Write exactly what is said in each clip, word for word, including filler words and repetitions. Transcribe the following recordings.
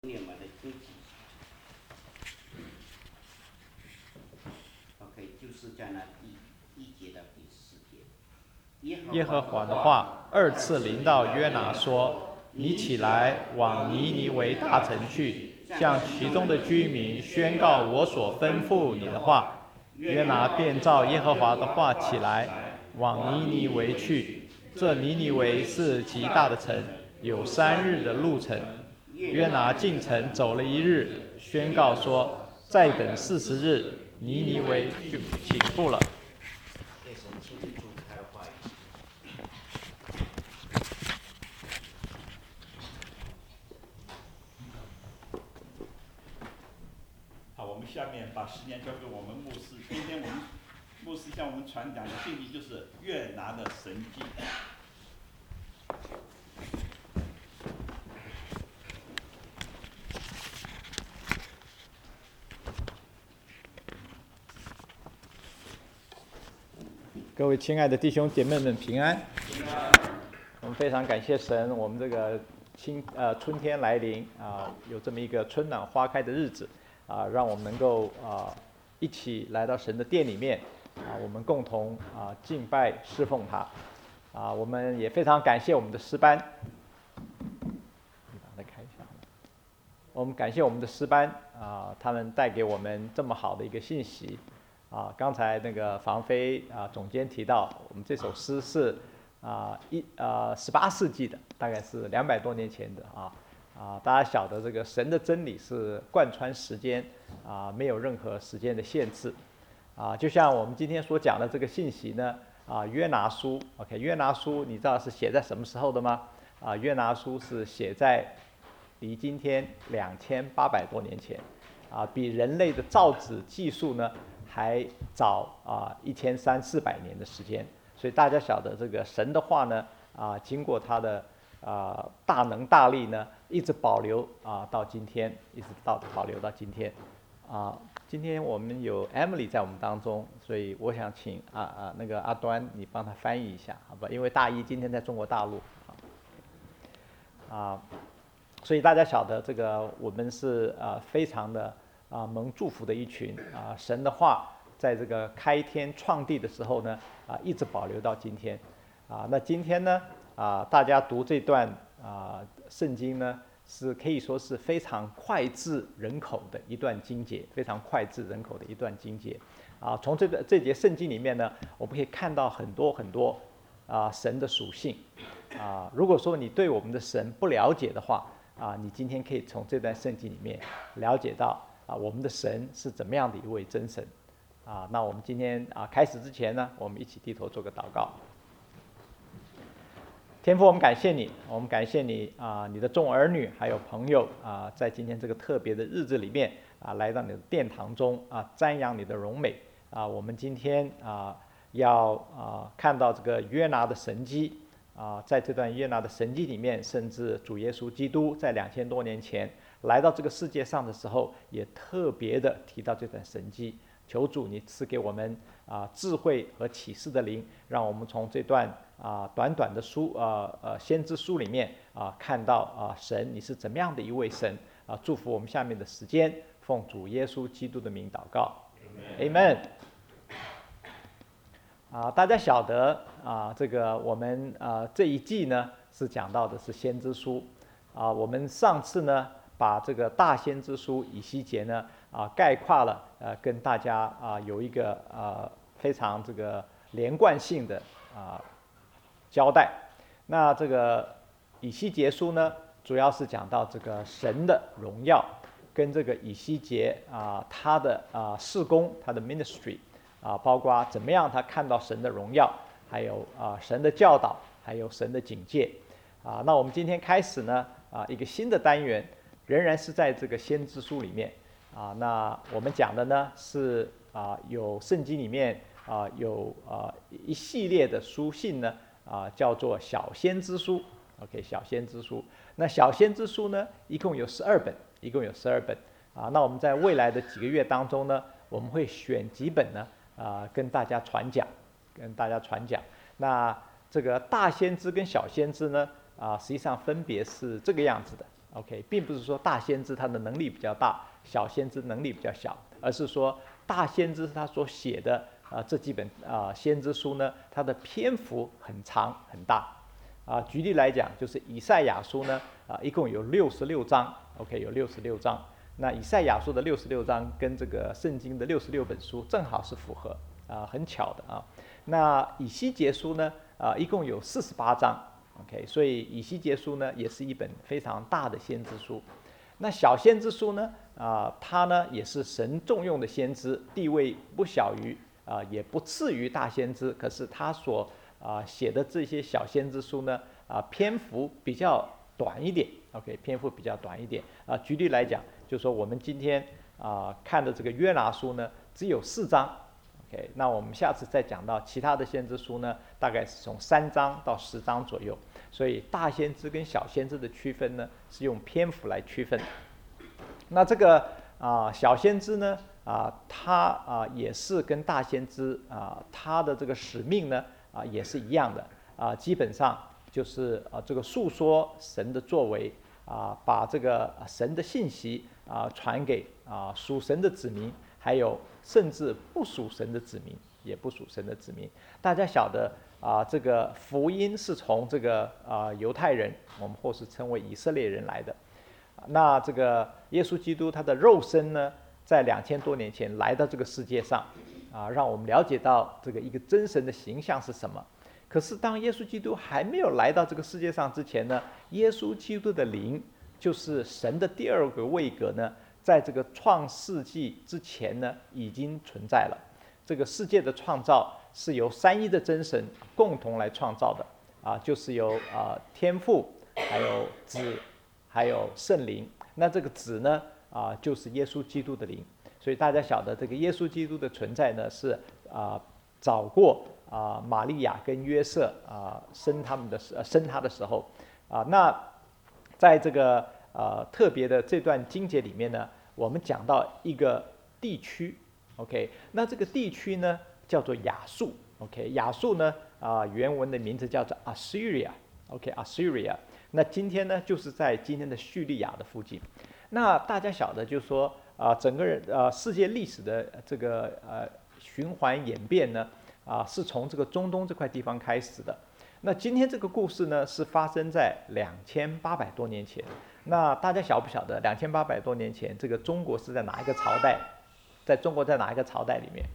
念完的经济 ，OK， 就是在那第一节到第四节。 耶和华的话二次临到约拿说：“你起来，往尼尼微大城去，向其中的居民宣告我所吩咐你的话。”约拿便照耶和华的话起来，往尼尼微去。这尼尼微是极大的城，有三日的路程。约拿进城走了一日，宣告说：“再等四十日，尼尼微就倾覆了。” 好，我们下面把时间交给我们牧师。今天我们牧师向我们传讲的信息就是约拿的神迹。 各位亲爱的弟兄姐妹们平安。我们非常感谢神，我们这个青呃春天来临啊、呃，有这么一个春暖花开的日子啊、呃，让我们能够啊、呃、一起来到神的殿里面啊、呃，我们共同啊、呃、敬拜侍奉他啊、呃。我们也非常感谢我们的诗班，来看一下，我们感谢我们的诗班啊、呃，他们带给我们这么好的一个信息。啊，刚才那个房飞啊总监提到，我们这首诗是啊一呃十八世纪的，大概是两百多年前的啊啊，大家晓得这个神的真理是贯穿时间啊，没有任何时间的限制啊，就像我们今天所讲的这个信息呢啊，约拿书 ，OK， 约拿书你知道是写在什么时候的吗？啊，约拿书是写在离今天两千八百多年前啊，比人类的造纸技术呢还早啊一千三四百年的时间，所以大家晓得这个神的话呢啊，经过他的啊大能大力呢，一直保留啊到今天，一直到保留到今天啊。今天我们有 Emily 在我们当中，所以我想请啊啊那个阿端你帮他翻译一下，好吧？因为大一今天在中国大陆啊，啊，所以大家晓得这个我们是啊非常的。啊，蒙祝福的一群啊，神的话在这个开天创地的时候呢，啊，一直保留到今天，啊，那今天呢，啊，大家读这段啊圣经呢，是可以说是非常脍炙人口的一段经节，非常脍炙人口的一段经节，啊，从这个这节圣经里面呢，我们可以看到很多很多啊神的属性，啊，如果说你对我们的神不了解的话，啊，你今天可以从这段圣经里面了解到。啊，我们的神是怎么样的一位真神？啊，那我们今天啊开始之前呢，我们一起低头做个祷告。天父，我们感谢你，我们感谢你啊，你的众儿女还有朋友啊，在今天这个特别的日子里面啊，来到你的殿堂中啊，瞻仰你的荣美啊。我们今天啊要啊看到这个约拿的神迹啊，在这段约拿的神迹里面，甚至主耶稣基督在两千多年前。来到这个世界上的时候，也特别的提到这段神迹。求主你赐给我们啊智慧和启示的灵，让我们从这段啊短短的书啊呃先知书里面啊看到啊神你是怎么样的一位神啊！祝福我们下面的时间，奉主耶稣基督的名祷告 ，Amen。啊，大家晓得啊，这个我们啊这一季呢是讲到的是先知书啊，我们上次呢。把这个大先知书以西结呢啊概括了，呃，跟大家啊有一个啊非常这个连贯性的啊交代。那这个以西结书呢，主要是讲到这个神的荣耀，跟这个以西结啊他的啊事工，他的 ministry 啊，包括怎么样他看到神的荣耀，还有啊神的教导，还有神的警戒啊。那我们今天开始呢啊一个新的单元。仍然是在这个先知书里面啊，那我们讲的呢是啊有圣经里面啊有啊一系列的书信呢啊叫做小先知书 ，OK 小先知书。那小先知书呢一共有十二本，一共有十二本啊。那我们在未来的几个月当中呢，我们会选几本呢啊跟大家传讲，跟大家传讲。那这个大先知跟小先知呢啊实际上分别是这个样子的。 OK， 并不是说大先知他的能力比较大，小先知能力比较小，而是说大先知他所写的啊、呃、这几本啊、呃、先知书呢，它的篇幅很长很大啊。举例来讲，就是以赛亚书呢啊、呃、一共有六十六章 ，OK 有六十六章。那以赛亚书的六十六章跟这个圣经的六十六本书正好是符合啊、呃，很巧的啊。那以西结书呢啊、呃、一共有四十八章 ，OK， 所以以西结书呢也是一本非常大的先知书。那小先知书呢啊、呃，它呢也是神重用的先知，地位不小于啊、呃，也不次于大先知，可是他所啊、呃、写的这些小先知书呢啊、呃、篇幅比较短一点 ，OK， 篇幅比较短一点啊、呃。举例来讲，就是说我们今天啊、呃、看的这个约拿书呢只有四章 ，OK， 那我们下次再讲到其他的先知书呢，大概是从三章到十章左右。所以大先知跟小先知的区分呢，是用篇幅来区分。那这个啊、呃、小先知呢啊、呃，他啊、呃、也是跟大先知啊、呃、他的这个使命呢啊、呃、也是一样的啊、呃，基本上就是啊、呃、这个述说神的作为啊、呃，把这个神的信息啊、呃、传给啊、呃、属神的子民，还有甚至不属神的子民，也不属神的子民。大家晓得啊、呃，这个福音是从这个啊、呃、犹太人，我们或是称为以色列人来的。那这个耶稣基督他的肉身呢，在两千多年前来到这个世界上，啊，让我们了解到这个一个真神的形象是什么。可是当耶稣基督还没有来到这个世界上之前呢，耶稣基督的灵就是神的第二个位格呢，在这个创世纪之前呢已经存在了。这个世界的创造是由三一的真神共同来创造的啊，就是由啊天父还有子还有圣灵。那这个子呢啊就是耶稣基督的灵。所以大家晓得这个耶稣基督的存在呢是啊早过啊玛利亚跟约瑟啊生他们的时生他的时候啊。那在这个呃特别的这段经节里面呢，我们讲到一个地区 ，OK， 那这个地区呢叫做亚述 ，OK， 亚述呢啊、呃、原文的名字叫做 Assyria，OK， Assyria。那今天呢就是在今天的叙利亚的附近。那大家晓得就是说啊、呃、整个人呃世界历史的这个呃循环演变呢啊、呃、是从这个中东这块地方开始的。那今天这个故事呢是发生在两千八百多年前。那大家晓不晓得两千八百多年前这个中国是在哪一个朝代？在中国在哪一个朝代里面？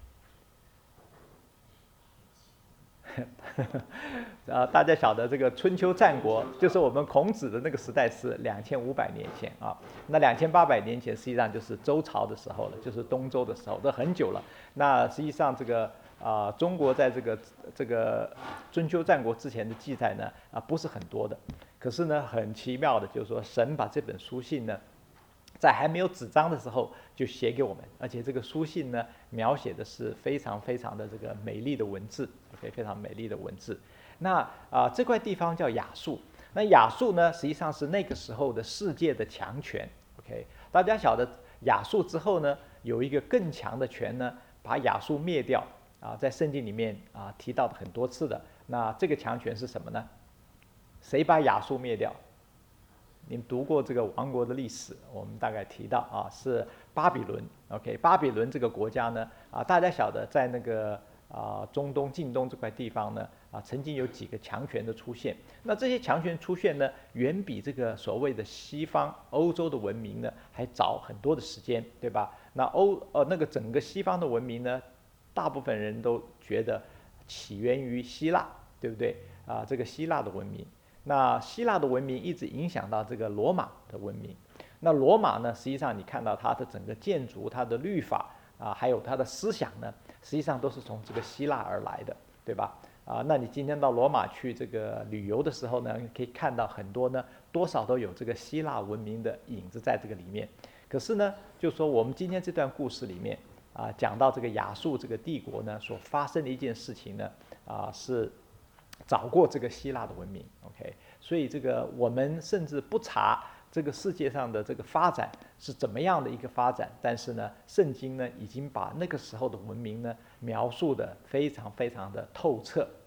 啊，大家晓得这个春秋战国，就是我们孔子的那个时代是两千五百年前啊。那两千八百年前实际上就是周朝的时候了，就是东周的时候，这很久了。那实际上这个啊、呃，中国在这个这个春秋战国之前的记载呢啊不是很多的。可是呢，很奇妙的就是说，神把这本书信呢，在还没有纸张的时候就写给我们，而且这个书信呢，描写的是非常非常的这个美丽的文字 ，OK， 非常美丽的文字。那啊、呃，这块地方叫亚述。那亚述呢，实际上是那个时候的世界的强权 ，OK。大家晓得亚述之后呢，有一个更强的权呢，把亚述灭掉啊，在圣经里面啊提到的很多次的。那这个强权是什么呢？谁把亚述灭掉？你们读过这个王国的历史，我们大概提到啊，是巴比伦。OK， 巴比伦这个国家呢，啊，大家晓得在那个啊中东、近东这块地方呢，啊，曾经有几个强权的出现。那这些强权出现呢，远比这个所谓的西方欧洲的文明呢还早很多的时间，对吧？那欧呃那个整个西方的文明呢，大部分人都觉得起源于希腊，对不对？啊，这个希腊的文明。那希腊的文明一直影响到这个罗马的文明。那罗马呢，实际上你看到它的整个建筑、它的律法啊，还有它的思想呢，实际上都是从这个希腊而来的，对吧？啊，那你今天到罗马去这个旅游的时候呢，可以看到很多呢，多少都有这个希腊文明的影子在这个里面。可是呢，就说我们今天这段故事里面啊，讲到这个亚述这个帝国呢，所发生的一件事情呢，啊是。早过这个希腊的文明 ，OK， 所以这个我们甚至不查这个世界上的这个发展是怎么样的一个发展，但是呢，圣经呢已经把那个时候的文明呢描述的非常非常的透彻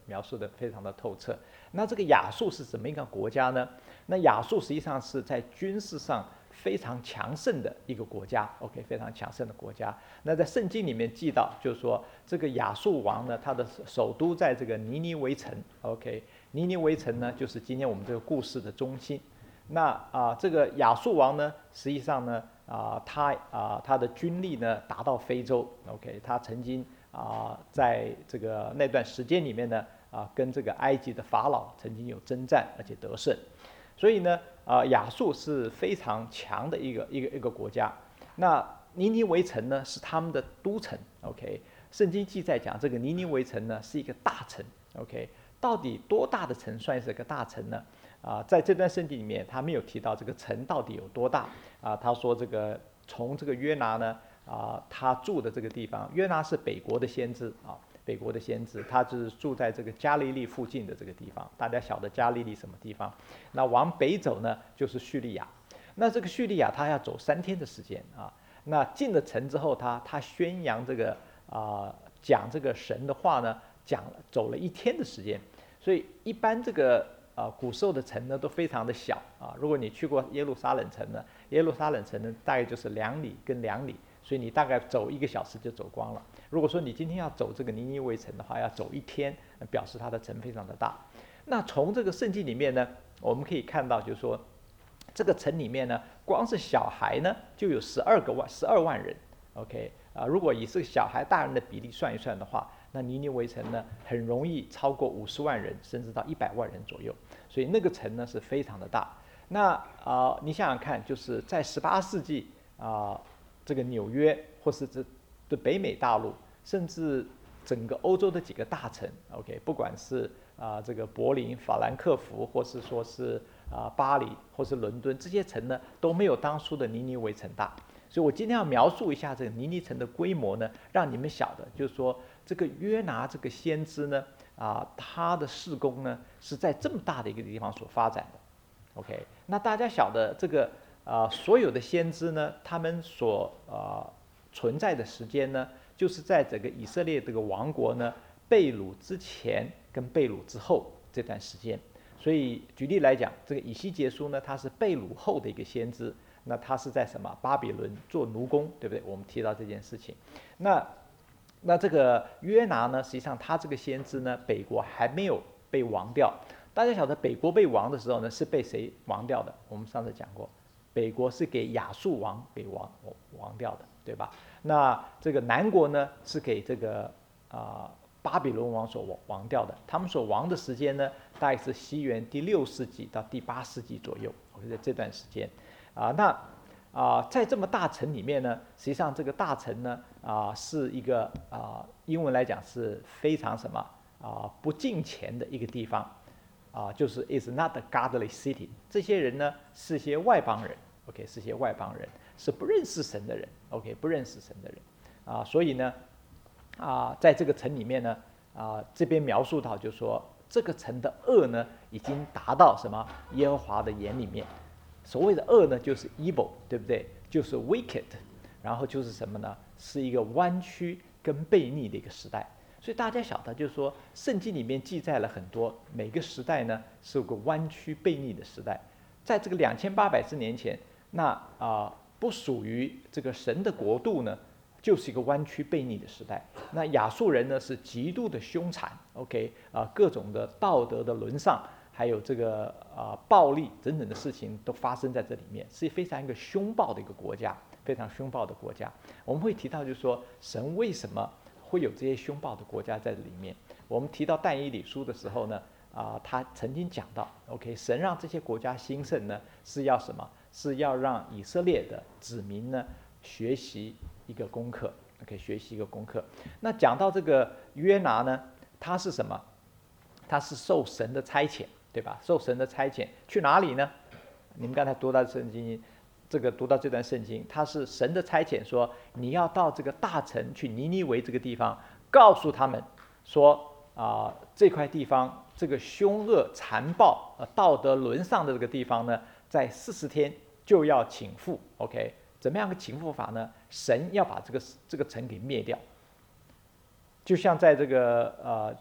描述的非常的透彻。那这个亚述是怎么一个国家呢？那亚述实际上是在军事上非常强盛的一个国家 ，OK， 非常强盛的国家。那在圣经里面记到，就是说这个亚述王呢，他的首都在这个尼尼微城 ，OK， 尼尼微城呢就是今天我们这个故事的中心。那啊、呃，这个亚述王呢，实际上呢，啊、呃，他啊、呃，他的军力呢达到非洲 ，OK， 他曾经啊、呃，在这个那段时间里面呢，啊、呃，跟这个埃及的法老曾经有征战，而且得胜。所以呢，啊、呃，亚述是非常强的一个一个一个国家。那尼尼微城呢是他们的都城 ，OK， 圣经记载讲这个尼尼微城呢是一个大城 ，OK， 到底多大的城算是个大城呢？啊，在这段圣经里面，他没有提到这个城到底有多大啊。他说这个从这个约拿呢啊，他住的这个地方，约拿是北国的先知啊，北国的先知，他就是住在这个加利利附近的这个地方。大家晓得加利利什么地方？那往北走呢，就是叙利亚。那这个叙利亚他要走三天的时间啊。那进了城之后，他他宣扬这个啊，讲这个神的话呢，讲了走了一天的时间。所以一般这个。啊，古时候的城呢都非常的小啊。如果你去过耶路撒冷城呢，耶路撒冷城呢大概就是两里跟两里，所以你大概走一个小时就走光了。如果说你今天要走这个尼尼微城的话，要走一天，表示它的城非常的大。那从这个圣经里面呢，我们可以看到，就是说这个城里面呢，光是小孩呢就有十二个万十二万人。OK 啊，如果以这个小孩大人的比例算一算的话，那尼尼微城呢很容易超过五十万人，甚至到一百万人左右。所以那个城呢是非常的大。那啊、呃，你想想看，就是在十八世纪啊、呃，这个纽约或是这的北美大陆，甚至整个欧洲的几个大城 ，OK， 不管是啊、呃、这个柏林、法兰克福，或是说是啊、呃、巴黎或是伦敦，这些城呢都没有当初的尼尼微城大。所以我今天要描述一下这个尼尼城的规模呢，让你们晓得，就是说这个约拿这个先知呢，啊，他的事工呢是在这么大的一个地方所发展的。OK， 那大家晓得这个啊，所有的先知呢，他们所啊存在的时间呢，就是在整个以色列这个王国呢被掳之前跟被掳之后这段时间。所以举例来讲，这个以西结书呢，他是被掳后的一个先知。那他是在什么巴比伦做奴工，对不对？我们提到这件事情。那那这个约拿呢，实际上他这个先知呢，北国还没有被亡掉。大家晓得北国被亡的时候呢，是被谁亡掉的？我们上次讲过，北国是给亚述王给亡亡掉的，对吧？那这个南国呢，是给这个啊、呃、巴比伦王所亡掉的。他们所亡的时间呢，大概是西元第六世纪到第八世纪左右，在这段时间。啊，那啊，在这么大城里面呢，实际上这个大城呢，啊，是一个啊，英文来讲是非常什么啊，不敬虔的一个地方，啊，就是 is not a godly city。这些人呢，是些外邦人 ，OK， 是些外邦人，是不认识神的人 ，OK， 不认识神的人，啊，所以呢，啊，在这个城里面呢，啊，这边描述到就是说，这个城的恶呢，已经达到什么耶和华的眼里面。所谓的恶呢，就是 evil， 对不对？就是 wicked， 然后就是什么呢？是一个弯曲跟悖逆的一个时代。所以大家晓得，就是说，圣经里面记载了很多，每个时代呢是有个弯曲悖逆的时代。在这个两千八百之年前，那啊、呃、不属于这个神的国度呢，就是一个弯曲悖逆的时代。那亚述人呢是极度的凶残 ，OK 啊、呃，各种的道德的沦丧。还有这个啊、呃、暴力等等的事情都发生在这里面，是非常一个凶暴的一个国家，非常凶暴的国家。我们会提到，就是说神为什么会有这些凶暴的国家在里面？我们提到但以理书的时候呢，啊、呃，他曾经讲到 ，OK， 神让这些国家兴盛呢，是要什么？是要让以色列的子民呢学习一个功课 ，OK， 学习一个功课。那讲到这个约拿呢，他是什么？他是受神的差遣。对吧？受神的差遣去哪里呢？你们刚才读到圣经，这个读到这段圣经，他是神的差遣，说你要到这个大城去尼尼微这个地方，告诉他们说啊、呃，这块地方这个凶恶残暴、呃道德沦丧的这个地方呢，在四十天就要倾覆。OK， 怎么样个倾覆法呢？神要把这个这个城给灭掉，就像在这个呃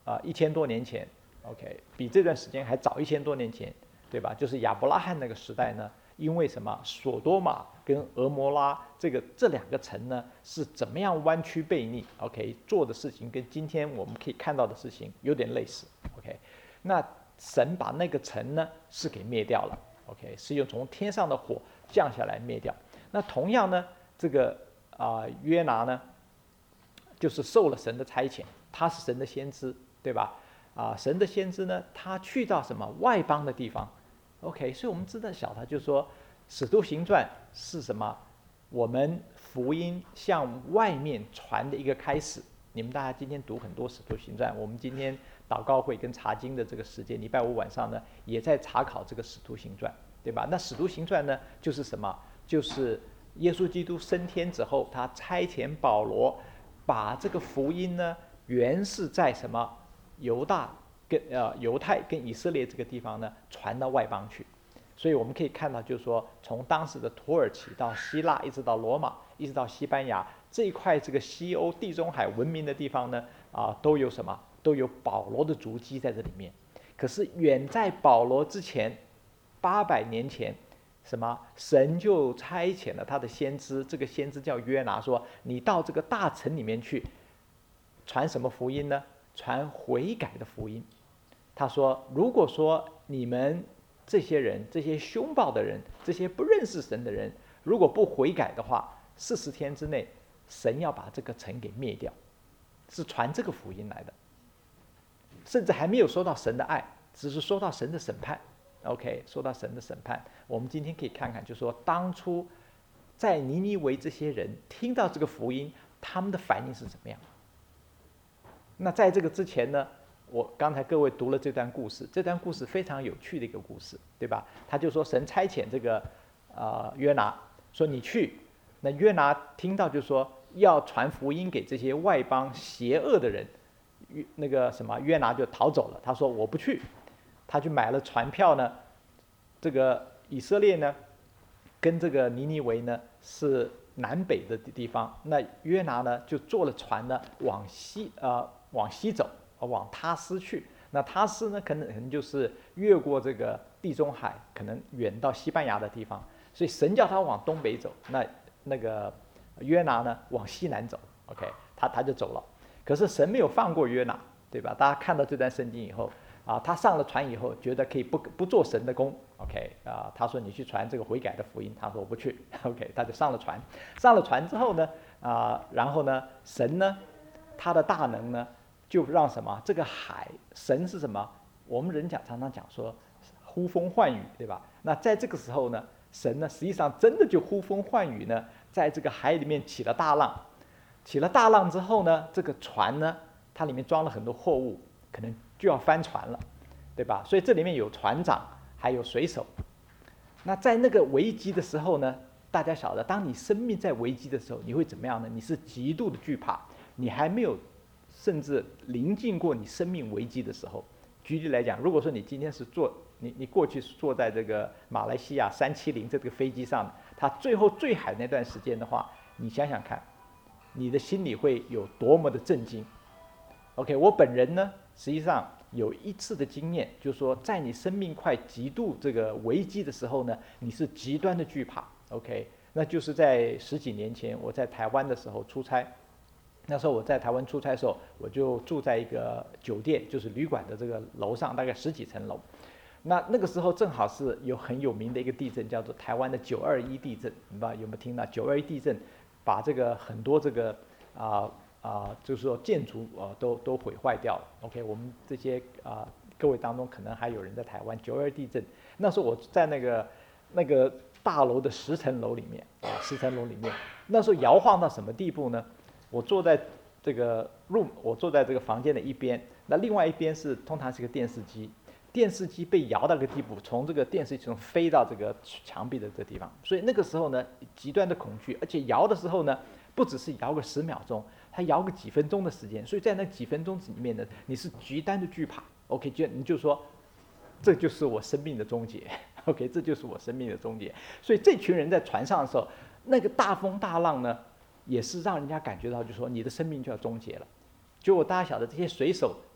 啊一千多年前 ，OK， 比这段时间还早一千多年前，对吧？就是亚伯拉罕那个时代呢，因为什么？索多玛跟俄摩拉这个这两个城呢，是怎么样弯曲背逆 ？OK， 做的事情跟今天我们可以看到的事情有点类似。OK， 那神把那个城呢是给灭掉了。OK， 是用从天上的火降下来灭掉。那同样呢，这个啊、呃、约拿呢，就是受了神的差遣，他是神的先知，对吧？啊、呃，神的先知呢，他去到什么外邦的地方 ？OK， 所以我们知道晓得，就是说，《使徒行传》是什么？我们福音向外面传的一个开始。你们大家今天读很多《使徒行传》，我们今天祷告会跟查经的这个时间，礼拜五晚上呢，也在查考这个《使徒行传》，对吧？那《使徒行传》呢，就是什么？就是耶稣基督升天之后，他差遣保罗，把这个福音呢，原是在什么犹大跟呃犹太跟以色列这个地方呢，传到外邦去。所以我们可以看到，就是说，从当时的土耳其到希腊，一直到罗马，一直到西班牙这一块这个西欧地中海文明的地方呢，啊，都有什么？都有保罗的足迹在这里面。可是远在保罗之前，八百年前，什么？神就差遣了他的先知，这个先知叫约拿，说你到这个大城里面去，传什么福音呢？传悔改的福音。他说，如果说你们这些人，这些凶暴的人，这些不认识神的人，如果不悔改的话，四十天之内，神要把这个城给灭掉，是传这个福音来的。甚至还没有说到神的爱，只是说到神的审判。OK， 说到神的审判，我们今天可以看看，就是说当初在尼尼微这些人听到这个福音，他们的反应是怎么样？那在这个之前呢？我刚才各位读了这段故事，这段故事非常有趣的一个故事，对吧？他就说神差遣这个呃约拿，说你去，那约拿听到就说要传福音给这些外邦邪恶的人，那个什么约拿就逃走了，他说我不去，他去买了船票呢，这个以色列呢跟这个尼尼微呢是南北的地方，那约拿呢就坐了船呢往西呃往西走。往他斯去，那他斯呢，可能可能就是越过这个地中海，可能远到西班牙的地方。所以神叫他往东北走，那那个约拿呢往西南走。OK， 他他就走了。可是神没有放过约拿，对吧？大家看到这段圣经以后啊，他上了船以后，觉得可以不不做神的工。OK， 啊，他说你去传这个悔改的福音，他说我不去。OK， 他就上了船。上了船之后呢，啊，然后呢，神呢，他的大能呢。就让什么？这个海，神是什么？我们人讲常常讲说，呼风唤雨，对吧？那在这个时候呢，神呢实际上真的就呼风唤雨呢，在这个海里面起了大浪，起了大浪之后呢，这个船呢，它里面装了很多货物，可能就要翻船了，对吧？所以这里面有船长，还有水手。那在那个危机的时候呢，大家晓得，当你生命在危机的时候，你会怎么样呢？你是极度的惧怕，你还没有。甚至临近过你生命危机的时候，举例来讲，如果说你今天是坐你你过去是坐在这个马来西亚三七零这个飞机上，它最后坠海那段时间的话，你想想看，你的心里会有多么的震惊。OK， 我本人呢，实际上有一次的经验，就是说，在你生命快极度这个危机的时候呢，你是极端的惧怕。OK， 那就是在十几年前我在台湾的时候出差。那时候我在台湾出差的时候，我就住在一个酒店，就是旅馆的这个楼上，大概十几层楼。那那个时候正好是有很有名的一个地震，叫做台湾的九二一地震，你不知道有没有听到？九二一地震把这个很多这个啊啊、呃呃，就是说建筑啊、呃、都都毁坏掉了。OK， 我们这些啊、呃、各位当中可能还有人在台湾九二一地震，那时候我在那个那个大楼的十层楼里面啊，十层楼里面，那时候摇晃到什么地步呢？我坐在这个 room， 我坐在这个房间的一边，那另外一边是通常是个电视机，电视机被摇到个地步，从这个电视机中飞到这个墙壁的这个地方，所以那个时候呢，极端的恐惧，而且摇的时候呢，不只是摇个十秒钟，它摇个几分钟的时间，所以在那几分钟里面呢，你是极端的惧怕。OK， 就你就说，这就是我生命的终结。OK， 这就是我生命的终结。所以这群人在船上的时候，那个大风大浪呢，也是让人家感觉到，就是说你的生命就要终结了。结果大家晓得，这些水手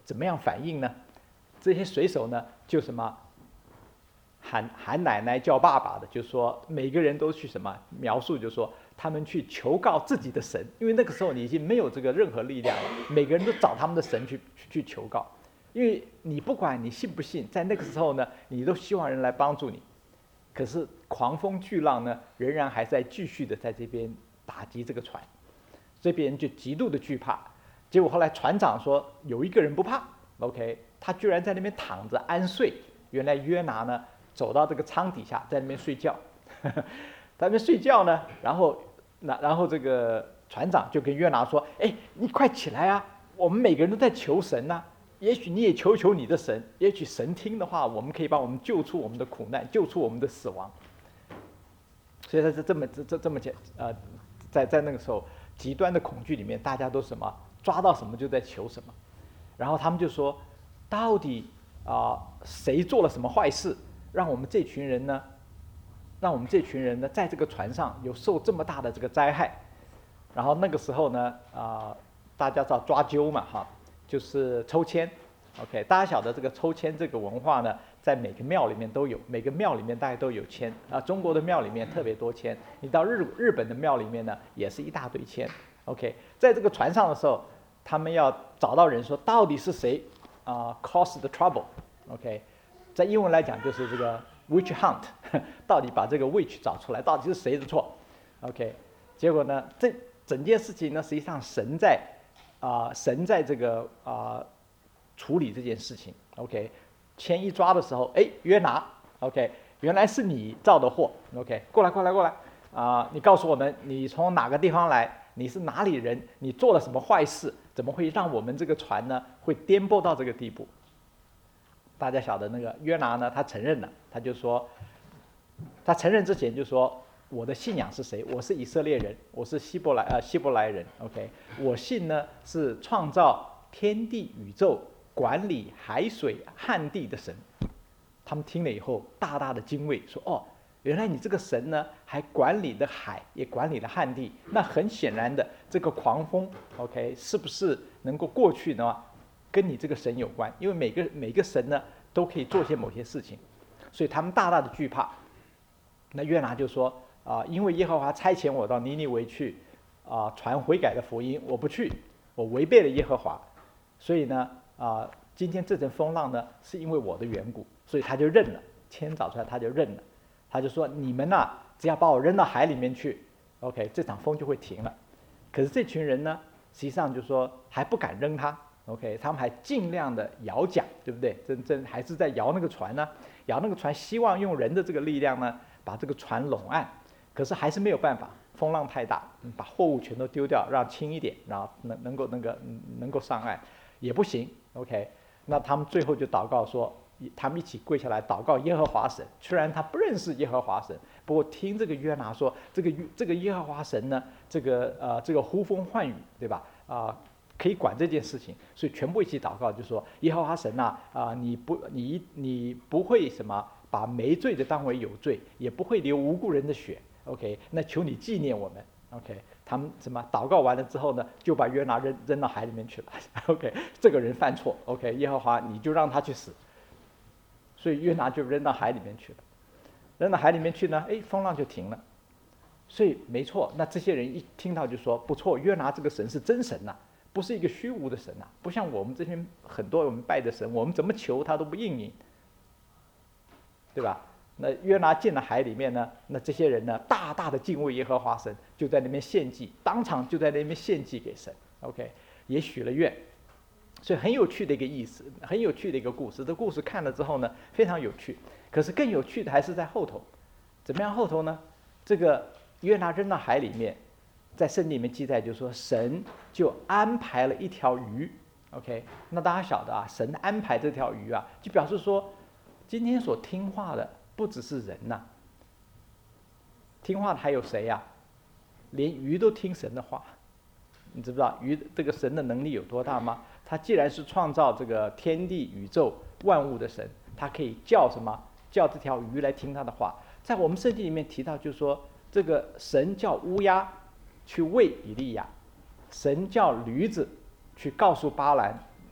怎么样反应呢？这些水手呢就什么喊喊奶奶叫爸爸的，就说每个人都去什么描述，就说他们去求告自己的神，因为那个时候你已经没有这个任何力量了，每个人都找他们的神去去求告，因为你不管你信不信，在那个时候呢，你都希望人来帮助你，可是狂风巨浪呢，仍然还在继续的在这边打击这个船，这边人就极度的惧怕，结果后来船长说有一个人不怕 ，OK， 他居然在那边躺着安睡，原来约拿呢。走到这个舱底下，在那边睡觉，呵呵在那边睡觉呢，然后，那然后这个船长就跟约拿说：“哎，你快起来啊！我们每个人都在求神呐、啊，也许你也求求你的神，也许神听的话，我们可以帮我们救出我们的苦难，救出我们的死亡。”所以他是这么这这这么简呃，在在那个时候极端的恐惧里面，大家都什么抓到什么就在求什么，然后他们就说：“到底啊、呃、谁做了什么坏事？”让我们这群人呢，让我们这群人呢，在这个船上有受这么大的这个灾害。然后那个时候呢，啊、呃，大家知道抓阄嘛，哈，就是抽签。OK， 大家晓得这个抽签这个文化呢，在每个庙里面都有，每个庙里面大概都有签啊。中国的庙里面特别多签，你到日日本的庙里面呢，也是一大堆签。OK， 在这个船上的时候，他们要找到人说，到底是谁啊、呃、cause the trouble？OK。在英文来讲就是这个 witch hunt， 到底把这个 witch 找出来，到底是谁的错 ？OK， 结果呢，这整件事情呢，实际上神在啊、呃，神在这个啊、呃、处理这件事情。OK， 签一抓的时候，哎，约拿 ，OK， 原来是你造的祸 ，OK， 过来过来过来啊、呃，你告诉我们你从哪个地方来，你是哪里人，你做了什么坏事，怎么会让我们这个船呢会颠簸到这个地步？大家晓得那个约拿呢，他承认了，他就说，他承认之前就说，我的信仰是谁？我是以色列人，我是希伯来呃希伯来人 ，OK， 我信呢是创造天地宇宙、管理海水旱地的神。他们听了以后大大的惊畏，说哦，原来你这个神呢还管理了海，也管理了旱地。那很显然的，这个狂风 ，OK， 是不是能够过去呢？跟你这个神有关，因为每个每个神呢都可以做些某些事情，所以他们大大的惧怕。那约拿就说啊、呃，因为耶和华差遣我到尼尼微去啊、呃、传悔改的福音，我不去，我违背了耶和华，所以呢啊、呃、今天这阵风浪呢是因为我的缘故，所以他就认了，签找出来他就认了，他就说你们呐、啊、只要把我扔到海里面去 ，OK， 这场风就会停了。可是这群人呢实际上就说还不敢扔他。OK， 他们还尽量的摇桨，对不对？真真还是在摇那个船呢，摇那个船，希望用人的这个力量呢，把这个船拢岸。可是还是没有办法，风浪太大，把货物全都丢掉，让轻一点，然后能能够那个能够上岸，也不行。OK， 那他们最后就祷告说，他们一起跪下来祷告耶和华神。虽然他不认识耶和华神，不过听这个约拿说，这个这个耶和华神呢，这个呃这个呼风唤雨，对吧？啊、呃。可以管这件事情，所以全部一起祷告，就说耶和华神呐，啊、呃，你不你你不会什么把没罪的当为有罪，也不会流无辜人的血 ，OK， 那求你纪念我们 ，OK， 他们什么祷告完了之后呢，就把约拿扔扔到海里面去了，OK， 这个人犯错 ，OK， 耶和华你就让他去死，所以约拿就扔到海里面去了，扔到海里面去呢，哎，风浪就停了，所以没错，那这些人一听到就说不错，约拿这个神是真神呐、啊。不是一个虚无的神呐、啊，不像我们这些很多我们拜的神，我们怎么求他都不应允，对吧？那约拿进了海里面呢，那这些人呢，大大的敬畏耶和华神，就在那边献祭，当场就在那边献祭给神 ，OK， 也许了愿，所以很有趣的一个意思，很有趣的一个故事。这故事看了之后呢，非常有趣。可是更有趣的还是在后头，怎么样后头呢？这个约拿扔到海里面。在圣经里面记载，就是说神就安排了一条鱼 ，OK， 那大家晓得啊，神安排这条鱼啊，就表示说，今天所听话的不只是人呐、啊，听话的还有谁呀、啊？连鱼都听神的话，你知不知道鱼这个神的能力有多大吗？他既然是创造这个天地宇宙万物的神，他可以叫什么？叫这条鱼来听他的话。在我们圣经里面提到，就是说这个神叫乌鸦去喂以利亚，神叫驴子去告诉巴兰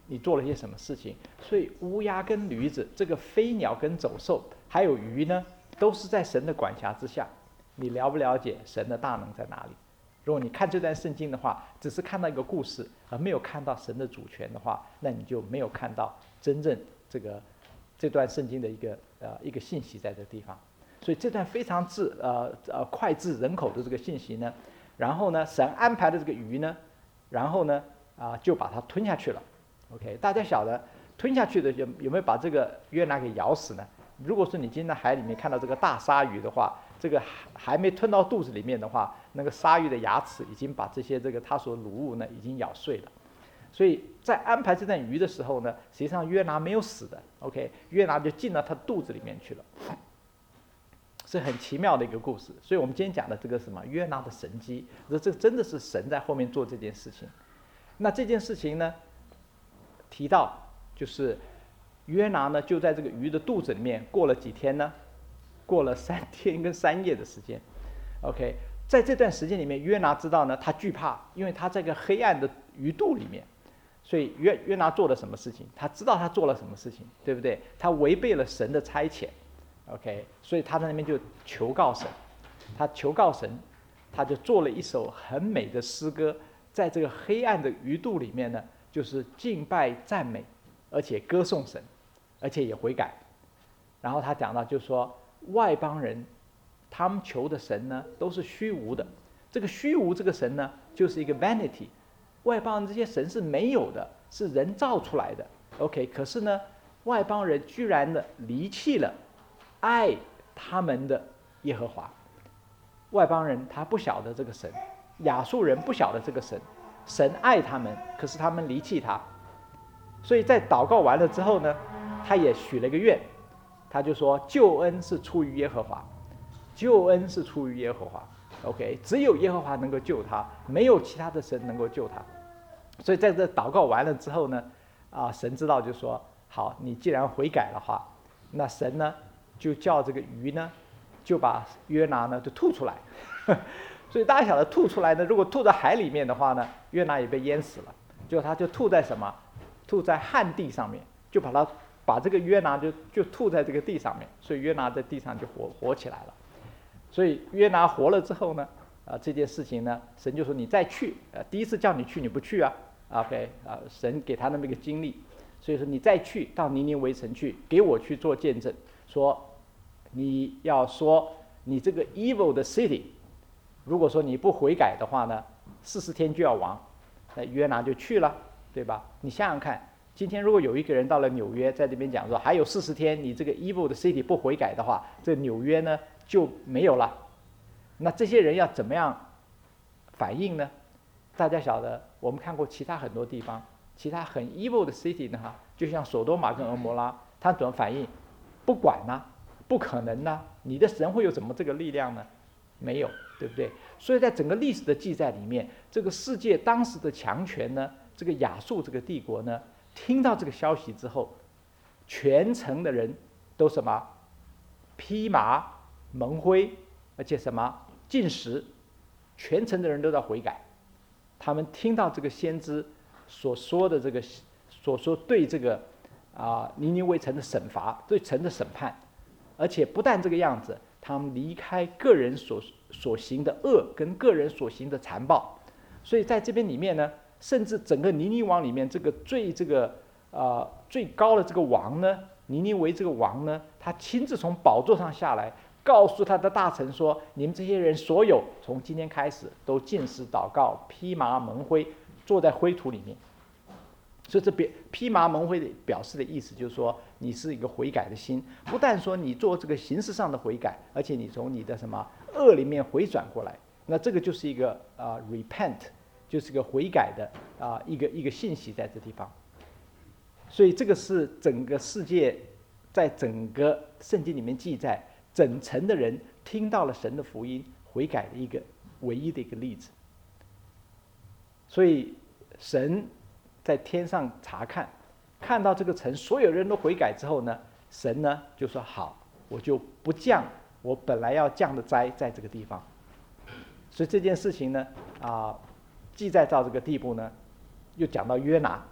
你做了些什么事情。所以乌鸦跟驴子，这个飞鸟跟走兽，还有鱼呢，都是在神的管辖之下。你了不了解神的大能在哪里？如果你看这段圣经的话，只是看到一个故事，而没有看到神的主权的话，那你就没有看到真正这个这段圣经的一个呃一个信息在这个地方。所以这段非常治呃呃脍炙人口的这个信息呢，然后呢，神安排的这个鱼呢，然后呢啊、呃、就把它吞下去了。OK， 大家晓得吞下去的有有没有把这个约拿给咬死呢？如果说你今天在海里面看到这个大鲨鱼的话，这个还没吞到肚子里面的话，那个鲨鱼的牙齿已经把这些这个它所掳物呢已经咬碎了。所以在安排这段鱼的时候呢，实际上约拿没有死的。OK， 约拿就进了他肚子里面去了。是很奇妙的一个故事。所以我们今天讲的这个什么约拿的神迹，这这真的是神在后面做这件事情。那这件事情呢，提到就是约拿呢就在这个鱼的肚子里面过了几天呢？过了三天跟三夜的时间。OK， 在这段时间里面，约拿知道呢，他惧怕，因为他在一个黑暗的鱼肚里面。所以约约拿做了什么事情？他知道他做了什么事情，对不对？他违背了神的差遣。OK， 所以他在那边就求告神，他求告神，他就做了一首很美的诗歌，在这个黑暗的鱼肚里面呢，就是敬拜赞美，而且歌颂神，而且也悔改。然后他讲到，就是说外邦人他们求的神呢都是虚无的，这个虚无这个神呢就是一个 vanity， 外邦人这些神是没有的，是人造出来的。OK， 可是呢，外邦人居然的离弃了爱他们的耶和华。外邦人他不晓得这个神，亚述人不晓得这个神，神爱他们，可是他们离弃他。所以在祷告完了之后呢，他也许了一个愿，他就说救恩是出于耶和华，救恩是出于耶和华。 OK， 只有耶和华能够救他，没有其他的神能够救他。所以在这祷告完了之后呢，啊，神知道就说好，你既然悔改的话，那神呢就叫这个鱼呢就把约拿呢就吐出来。所以大家晓得吐出来呢，如果吐到海里面的话呢，约拿也被淹死了。就他就吐在什么？吐在旱地上面，就把他把这个约拿就就吐在这个地上面，所以约拿在地上就活活起来了。所以约拿活了之后呢，啊，这件事情呢，神就说你再去，呃，第一次叫你去你不去啊 ，OK， 啊，神给他那么一个经历，所以说你再去到尼尼微城去，给我去做见证，说你要说你这个 evil 的 city， 如果说你不悔改的话呢，四十天就要亡。那约拿就去了，对吧？你想想看，今天如果有一个人到了纽约，在这边讲说还有四十天，你这个 evil 的 city 不悔改的话，这纽约呢就没有了。那这些人要怎么样反应呢？大家晓得，我们看过其他很多地方，其他很 evil 的 city 呢，哈，就像索多玛跟俄摩拉，他怎么反应？不管呐、啊，不可能呐、啊，你的神会有什么这个力量呢？没有，对不对？所以在整个历史的记载里面，这个世界当时的强权呢，这个亚述这个帝国呢，听到这个消息之后，全城的人都什么披麻蒙灰，而且什么禁食，全城的人都在悔改。他们听到这个先知所说的这个所说对这个啊尼尼微城的审罚，对城的审判，而且不但这个样子，他们离开个人所所行的恶跟个人所行的残暴，所以在这边里面呢，甚至整个尼尼王里面这个最这个啊、呃、最高的这个王呢，尼尼微这个王呢，他亲自从宝座上下来，告诉他的大臣说：“你们这些人所有从今天开始都禁食祷告，披麻蒙灰，坐在灰土里面。”所以这边披麻蒙灰的表示的意思就是说，你是一个悔改的心，不但说你做这个形式上的悔改，而且你从你的什么恶里面回转过来，那这个就是一个啊、呃、repent， 就是一个悔改的啊、呃、一个一个信息在这地方。所以这个是整个世界在整个圣经里面记载，整城的人听到了神的福音，悔改的一个唯一的一个例子。所以神在天上查看，看到这个城所有人都悔改之后呢，神呢就说好，我就不降我本来要降的灾在这个地方。所以这件事情呢啊、呃，记载到这个地步呢，又讲到约拿。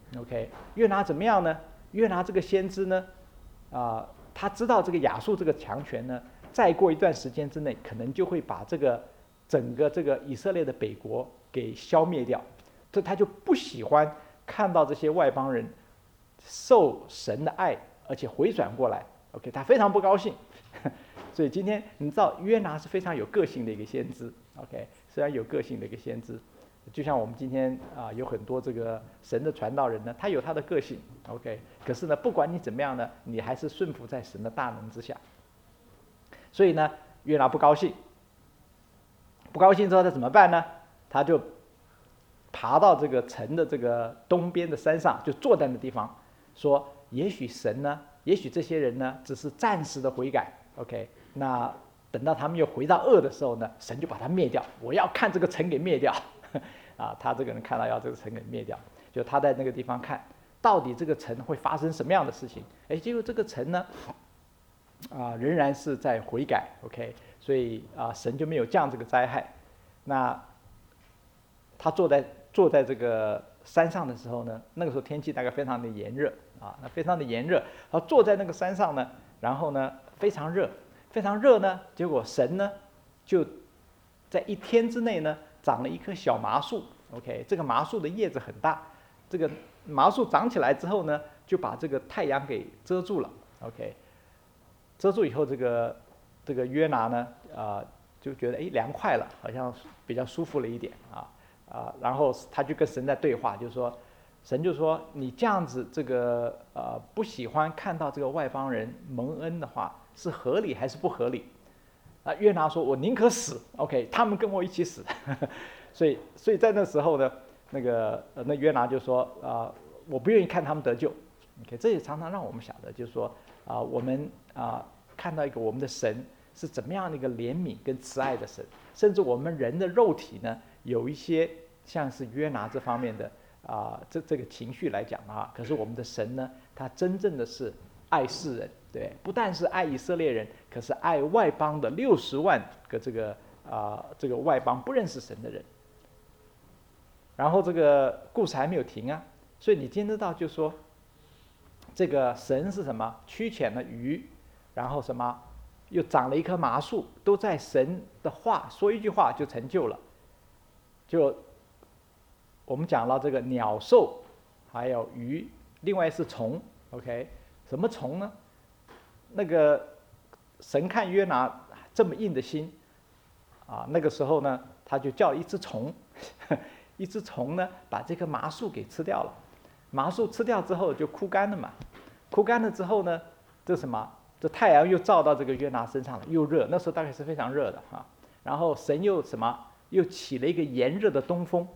OK， 约拿怎么样呢？约拿这个先知呢，啊、呃，他知道这个亚述这个强权呢，再过一段时间之内，可能就会把这个整个这个以色列的北国给消灭掉，所以他就不喜欢看到这些外邦人受神的爱，而且回转过来。OK， 他非常不高兴。所以今天你知道约拿是非常有个性的一个先知。OK， 虽然有个性的一个先知。就像我们今天啊、呃，有很多这个神的传道人呢，他有他的个性 ，OK。可是呢，不管你怎么样呢，你还是顺服在神的大能之下。所以呢，约拿不高兴，不高兴之后他怎么办呢？他就爬到这个城的这个东边的山上，就坐在那地方，说：也许神呢，也许这些人呢，只是暂时的悔改 ，OK。那等到他们又回到恶的时候呢，神就把他灭掉。我要看这个城给灭掉。啊，他这个人看到要这个城给灭掉，就他在那个地方看，到底这个城会发生什么样的事情？哎，结果这个城呢，啊，仍然是在悔改 ，OK， 所以啊，神就没有降这个灾害。那他坐在坐在这个山上的时候呢，那个时候天气大概非常的炎热啊，那非常的炎热，他坐在那个山上呢，然后呢非常热，非常热呢，结果神呢就在一天之内呢。长了一棵小麻树 ，OK， 这个麻树的叶子很大，这个麻树长起来之后呢，就把这个太阳给遮住了 ，OK， 遮住以后，这个这个约拿呢，啊、呃，就觉得哎凉快了，好像比较舒服了一点啊啊，然后他就跟神在对话，就说，神就说你这样子这个呃不喜欢看到这个外邦人蒙恩的话，是合理还是不合理？啊，约拿说：“我宁可死 ，OK， 他们跟我一起死。”所以，所以在那时候呢，那个呃，那约拿就说：“啊、呃，我不愿意看他们得救。”OK， 这也常常让我们晓得，就是说啊、呃，我们啊、呃、看到一个我们的神是怎么样的一个怜悯跟慈爱的神，甚至我们人的肉体呢，有一些像是约拿这方面的啊、呃、这这个情绪来讲啊，可是我们的神呢，他真正的是爱世人。对，不但是爱以色列人，可是爱外邦的六十万个这个啊、呃、这个外邦不认识神的人。然后这个故事还没有停啊，所以你听得到就说，这个神是什么？驱遣了鱼，然后什么？又长了一棵麻树，都在神的话说一句话就成就了。就我们讲到这个鸟兽，还有鱼，另外是虫 ，OK， 什么虫呢？那个神看约拿这么硬的心，啊，那个时候呢，他就叫一只虫，一只虫呢把这棵麻树给吃掉了。麻树吃掉之后就枯干了嘛，枯干了之后呢，这什么？这太阳又照到这个约拿身上了，又热，那时候大概是非常热的哈。然后神又什么？又起了一个炎热的东风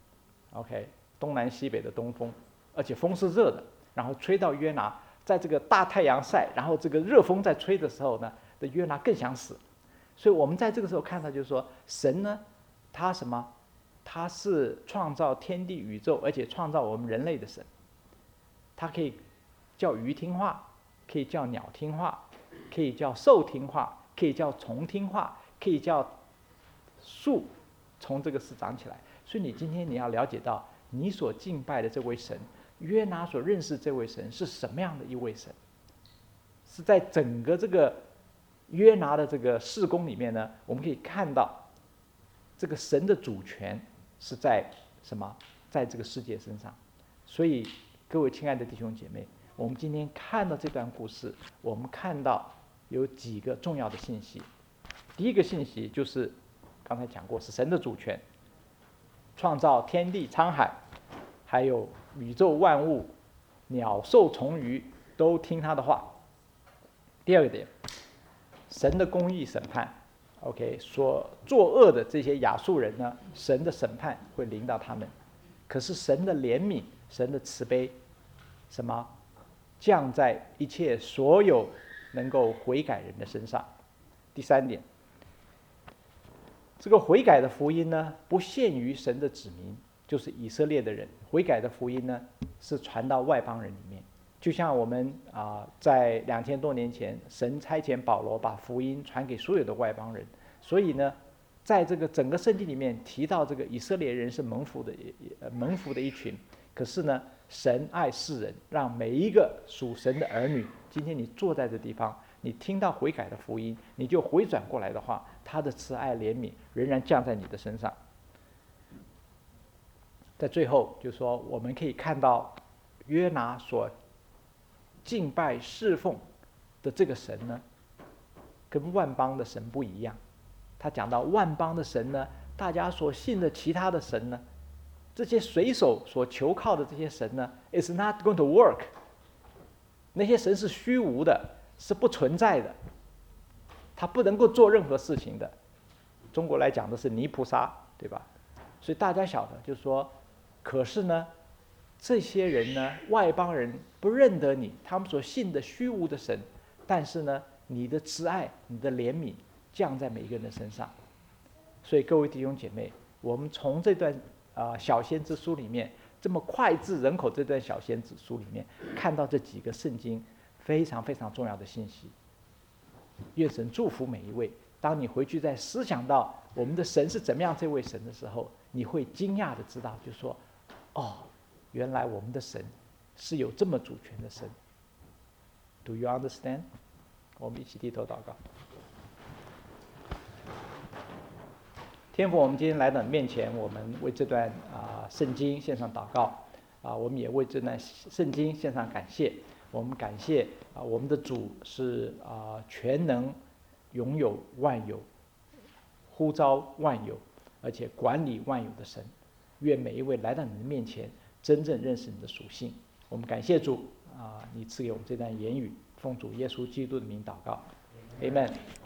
，OK， 东南西北的东风，而且风是热的，然后吹到约拿。在这个大太阳晒，然后这个热风在吹的时候呢，这约拿更想死。所以我们在这个时候看到，就是说，神呢，他什么？他是创造天地宇宙，而且创造我们人类的神。他可以叫鱼听话，可以叫鸟听话，可以叫兽听话，可以叫虫听话，可以叫树从这个事长起来。所以你今天你要了解到，你所敬拜的这位神。约拿所认识这位神是什么样的一位神？是在整个这个约拿的这个事工里面呢，我们可以看到这个神的主权是在什么？在这个世界身上。所以各位亲爱的弟兄姐妹，我们今天看到这段故事，我们看到有几个重要的信息。第一个信息就是刚才讲过，是神的主权，创造天地沧海，还有宇宙万物，鸟兽虫鱼都听他的话。第二个点，神的公义审判 ，OK， 所作恶的这些亚述人呢，神的审判会临到他们。可是神的怜悯、神的慈悲，什么降在一切所有能够悔改人的身上。第三点，这个悔改的福音呢，不限于神的子民。就是以色列的人悔改的福音呢，是传到外邦人里面。就像我们啊、呃，在两千多年前，神差遣保罗把福音传给所有的外邦人。所以呢，在这个整个圣经里面提到这个以色列人是蒙福的，蒙福的一群。 可是呢，神爱世人，让每一个属神的儿女，今天你坐在这地方，你听到悔改的福音，你就回转过来的话，他的慈爱怜悯仍然降在你的身上。在最后，就是说我们可以看到约拿所敬拜侍奉的这个神呢，跟万邦的神不一样。他讲到万邦的神呢，大家所信的其他的神呢，这些水手所求靠的这些神呢 ，is not going to work。那些神是虚无的，是不存在的，他不能够做任何事情的。中国来讲的是泥菩萨，对吧？所以大家晓得，就是说，可是呢，这些人呢，外邦人不认得你，他们所信的虚无的神，但是呢，你的慈爱、你的怜悯降在每一个人的身上。所以各位弟兄姐妹，我们从这段啊、呃、小先知书里面，这么脍炙人口这段小先知书里面，看到这几个圣经非常非常重要的信息。愿神祝福每一位。当你回去再思想到我们的神是怎么样这位神的时候，你会惊讶的知道，就是说，哦，原来我们的神是有这么主权的神。Do you understand？ 我们一起低头祷告。天父，我们今天来到你面前，我们为这段啊、呃、圣经献上祷告啊、呃，我们也为这段圣经献上感谢。我们感谢啊、呃，我们的主是啊、呃、全能、拥有万有、呼召万有，而且管理万有的神。愿每一位来到你的面前，真正认识你的属性。我们感谢主啊、呃，你赐给我们这段言语，奉主耶稣基督的名祷告 ，Amen。